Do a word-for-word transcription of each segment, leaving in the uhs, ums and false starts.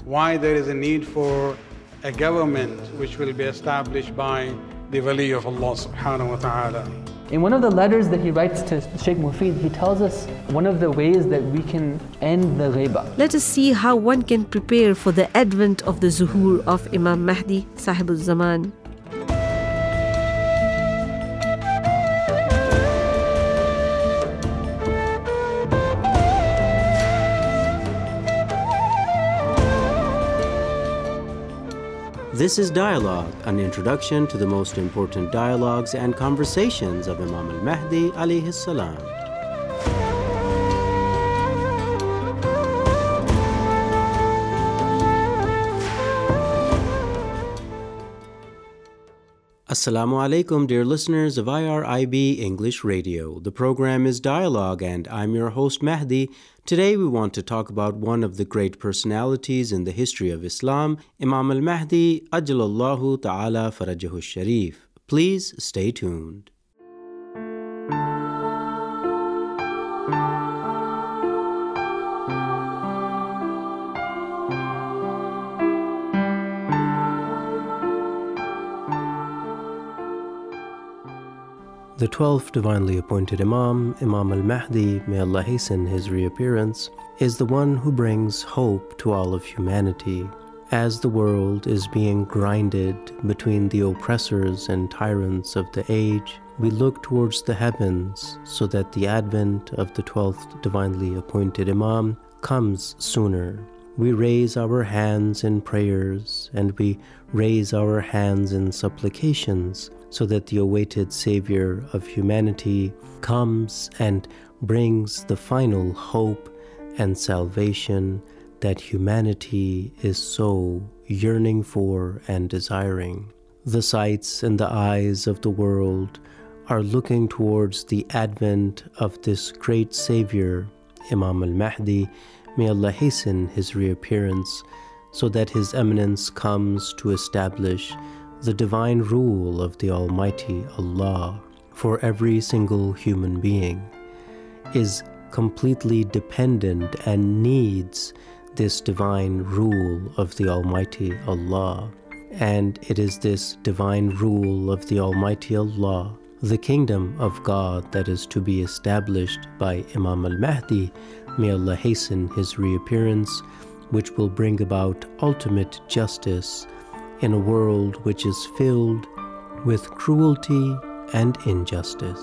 why there is a need for a government which will be established by the wali of Allah subhanahu wa ta'ala. In one of the letters that he writes to Sheikh Mufid, he tells us one of the ways that we can end the ghaiba. Let us see how one can prepare for the advent of the zuhur of Imam Mahdi, Sahibul Zaman. This is Dialogue, an introduction to the most important dialogues and conversations of Imam al-Mahdi alayhi salam. Assalamu alaikum, dear listeners of I R I B English Radio. The program is Dialogue, and I'm your host Mahdi. Today we want to talk about one of the great personalities in the history of Islam, Imam al-Mahdi, Ajjalallahu Ta'ala Farajahu Sharif. Please stay tuned. The twelfth divinely appointed Imam, Imam al-Mahdi, may Allah hasten his reappearance, is the one who brings hope to all of humanity. As the world is being grinded between the oppressors and tyrants of the age, we look towards the heavens so that the advent of the twelfth divinely appointed Imam comes sooner. We raise our hands in prayers and we raise our hands in supplications so that the awaited Savior of humanity comes and brings the final hope and salvation that humanity is so yearning for and desiring. The sights and the eyes of the world are looking towards the advent of this great Savior, Imam al-Mahdi. May Allah hasten his reappearance so that His Eminence comes to establish the divine rule of the Almighty Allah for every single human being is completely dependent and needs this divine rule of the Almighty Allah. And it is this divine rule of the Almighty Allah, the kingdom of God, that is to be established by Imam al-Mahdi, may Allah hasten his reappearance, which will bring about ultimate justice in a world which is filled with cruelty and injustice.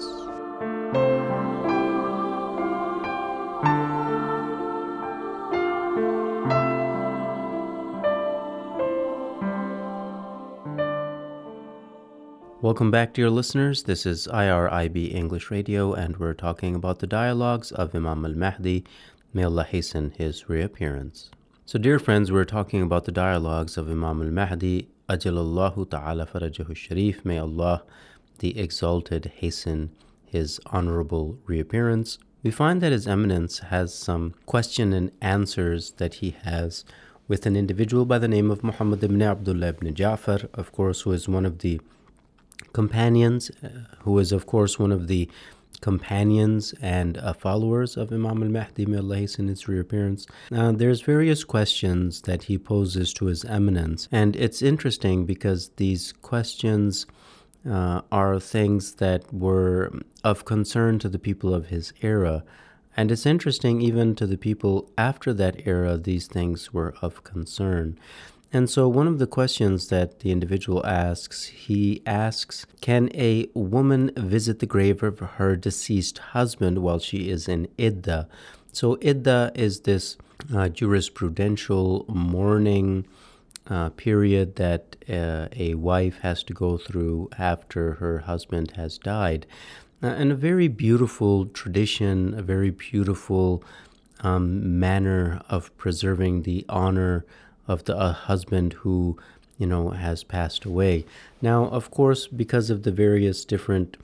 Welcome back, dear listeners. This is I R I B English Radio, and we're talking about the dialogues of Imam al-Mahdi. May Allah hasten his reappearance. So, dear friends, we're talking about the dialogues of Imam al-Mahdi, Ajjalallahu Ta'ala Farajahu Sharif. May Allah, the Exalted, hasten his honorable reappearance. We find that His Eminence has some question and answers that he has with an individual by the name of Muhammad ibn Abdullah ibn Ja'far, of course, who is one of the companions, uh, who is, of course, one of the companions and uh, followers of Imam al-Mahdi, may Allah hasten his reappearance. Now, there's various questions that he poses to His Eminence, and it's interesting because these questions uh, are things that were of concern to the people of his era, and it's interesting even to the people after that era, these things were of concern. And so one of the questions that the individual asks, he asks, can a woman visit the grave of her deceased husband while she is in idda? So idda is this uh, jurisprudential mourning uh, period that uh, a wife has to go through after her husband has died. Uh, and a very beautiful tradition, a very beautiful um, manner of preserving the honor of the uh, husband who, you know, has passed away. Now, of course, because of the various different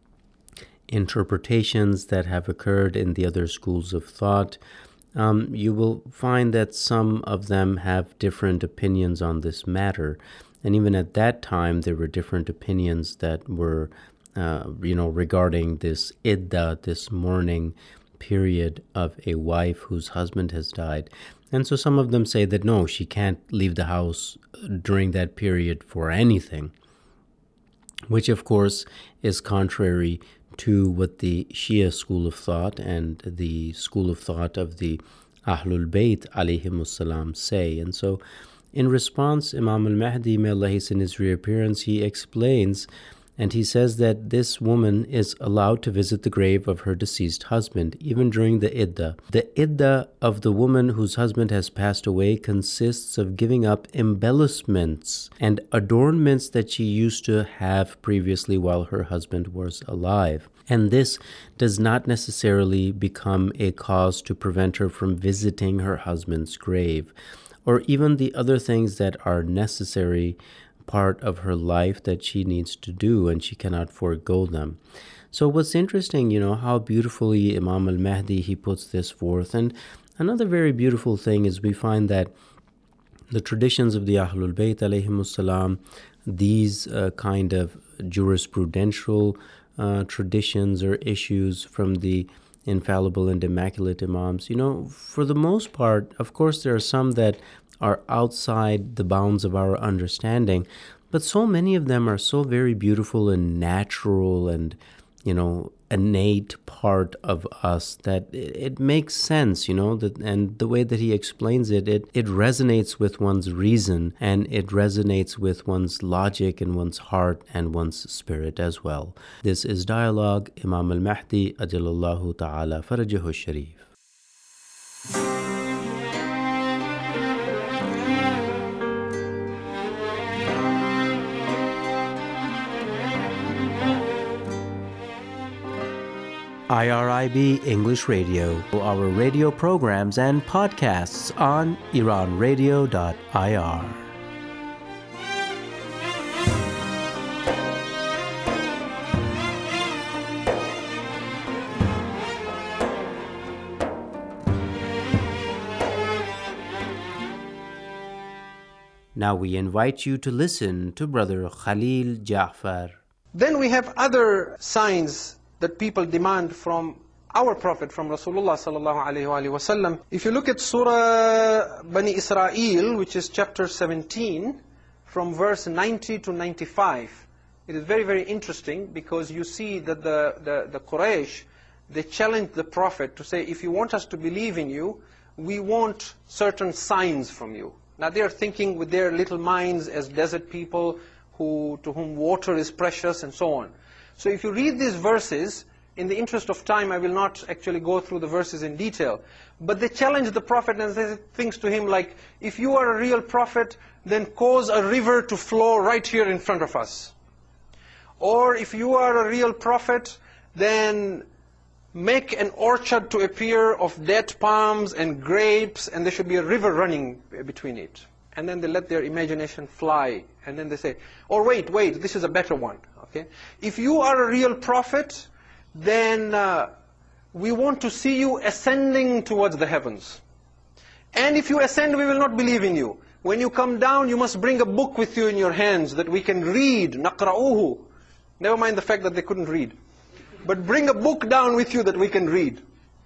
interpretations that have occurred in the other schools of thought, um, you will find that some of them have different opinions on this matter. And even at that time, there were different opinions that were, uh, you know, regarding this idda, this mourning period of a wife whose husband has died. And so some of them say that no, she can't leave the house during that period for anything, which of course is contrary to what the Shia school of thought and the school of thought of the Ahlul Bayt alayhimus salam say. And so in response, Imam al-Mahdi, may Allah hasten his reappearance, he explains, and he says that this woman is allowed to visit the grave of her deceased husband, even during the iddah. The iddah of the woman whose husband has passed away consists of giving up embellishments and adornments that she used to have previously while her husband was alive. And this does not necessarily become a cause to prevent her from visiting her husband's grave, or even the other things that are necessary part of her life that she needs to do, and she cannot forego them. So what's interesting, you know, how beautifully Imam al-Mahdi, he puts this forth. And another very beautiful thing is we find that the traditions of the Ahlul Bayt alayhimus salam, these uh, kind of jurisprudential uh, traditions or issues from the infallible and immaculate Imams, you know, for the most part, of course, there are some that are outside the bounds of our understanding, but so many of them are so very beautiful and natural and, you know, innate part of us that it, it makes sense, you know, that, and the way that he explains it, it, it resonates with one's reason, and it resonates with one's logic and one's heart and one's spirit as well. This is Dialogue, Imam al-Mahdi, Ajalallahu Ta'ala Farajahu Sharif. I R I B English Radio, our radio programs and podcasts on Iran Radio dot I R. Now we invite you to listen to Brother Khalil Ja'far. Then we have other signs that people demand from our Prophet, from Rasulullah sallallahu alaihi wasallam. If you look at Surah Bani Israel, which is chapter seventeen, from verse ninety to ninety-five, it is very, very interesting because you see that the, the, the Quraysh, they challenged the Prophet to say, if you want us to believe in you, we want certain signs from you. Now they are thinking with their little minds as desert people who, to whom water is precious and so on. So if you read these verses, in the interest of time, I will not actually go through the verses in detail, but they challenge the Prophet and say things to him like, if you are a real prophet, then cause a river to flow right here in front of us. Or if you are a real prophet, then make an orchard to appear of date palms and grapes, and there should be a river running between it. And then they let their imagination fly, and then they say, oh wait, wait, this is a better one. Okay? If you are a real prophet, then uh, we want to see you ascending towards the heavens. And if you ascend, we will not believe in you. When you come down, you must bring a book with you in your hands that we can read, naqra'uhu. Never mind the fact that they couldn't read. But bring a book down with you that we can read.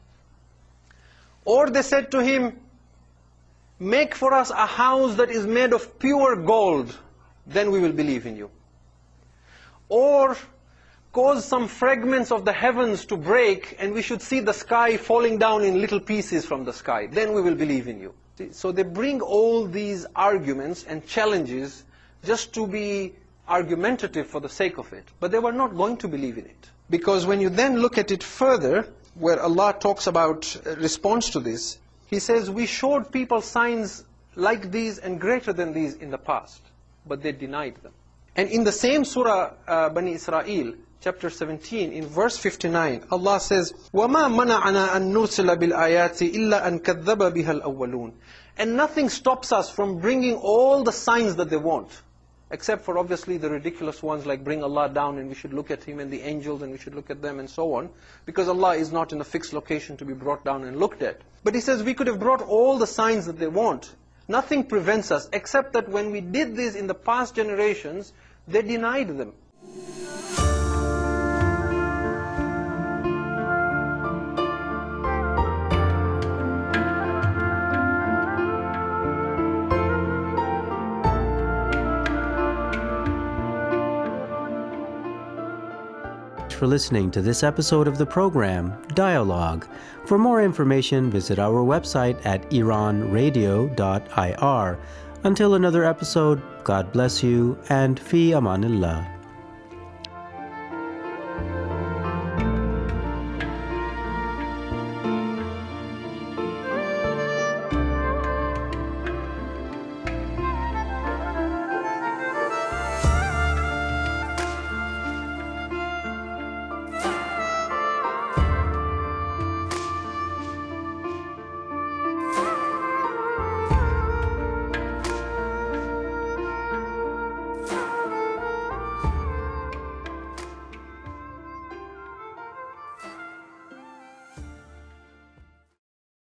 Or they said to him, make for us a house that is made of pure gold, then we will believe in you. Or cause some fragments of the heavens to break, and we should see the sky falling down in little pieces from the sky. Then we will believe in you. So they bring all these arguments and challenges just to be argumentative for the sake of it. But they were not going to believe in it. Because when you then look at it further, where Allah talks about a response to this, He says, we showed people signs like these and greater than these in the past, but they denied them. And in the same surah, uh, Bani Israel, chapter seventeen, in verse fifty-nine, Allah says, وَمَا مَنَعَنَا أَن نُرْسِلَ بِالْآيَاتِ إِلَّا أَن كَذَّبَ بِهَا الْأَوَّلُونَ. And nothing stops us from bringing all the signs that they want, except for obviously the ridiculous ones like bring Allah down and we should look at Him, and the angels and we should look at them and so on, because Allah is not in a fixed location to be brought down and looked at. But He says we could have brought all the signs that they want. Nothing prevents us, except that when we did this in the past generations, they denied them. for listening to this episode of the program, Dialogue. For more information, visit our website at iran radio dot i r. Until another episode, God bless you and fi amanillah.